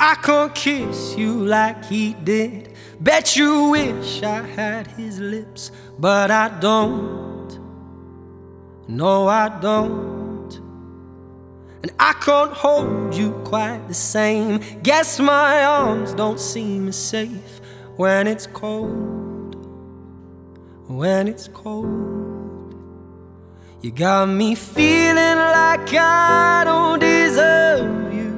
I can't kiss you like he did. Bet you wish I had his lips, but I don't. No, I don't. And I can't hold you quite the same. Guess my arms don't seem as safe when it's cold. When it's cold, you got me feeling like I don't deserve you.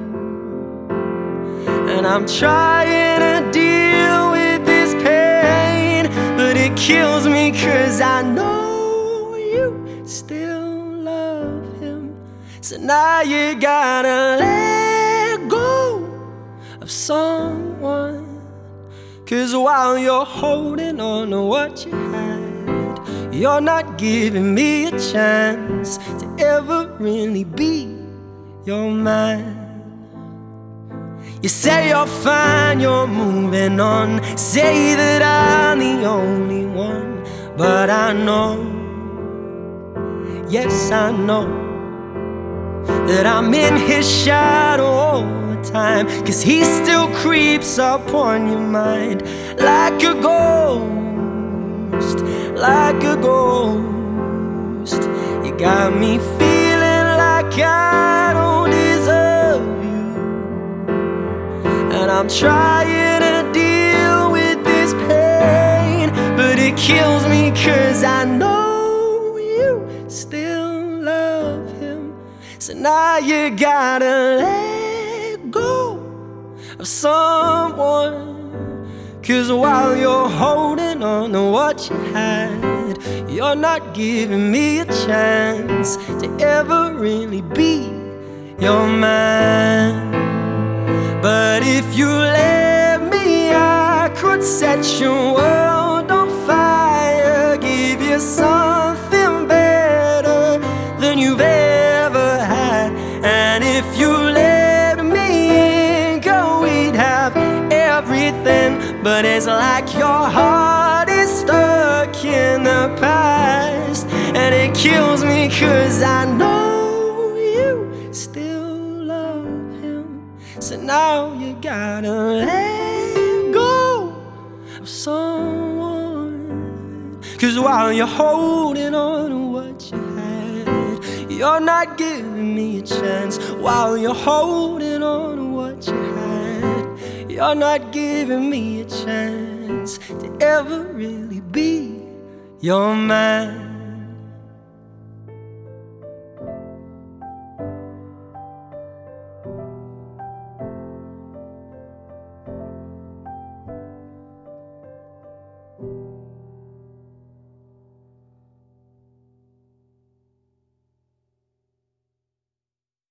And I'm trying to deal with this pain, but it kills me 'cause I know you still love him. So now you gotta let go of someone, 'cause while you're holding on to what you had, you're not giving me a chance to ever really be your man. You say you're fine, you're moving on, say that I'm the only one, but I know, yes I know, that I'm in his shadow all the time, 'cause he still creeps up on your mind like a ghost, like a ghost. You got me feeling like I don't deserve you, and I'm trying to deal with this pain, but it kills me 'cause I know you still love him. So now you gotta let go of someone, 'cause while you're holding on to what you had, you're not giving me a chance to ever really be your man. But if you let me, I could set your world on fire, give you something better than you've ever had. And if you let me in, girl, we'd have everything. But it's like your heart is stuck in the past, and it kills me 'cause I know you still love him. So now you gotta let go of someone, 'cause while you're holding on to what you had, you're not giving me a chance. While you're holding on to what you had, you're not giving me a chance to ever really be your man.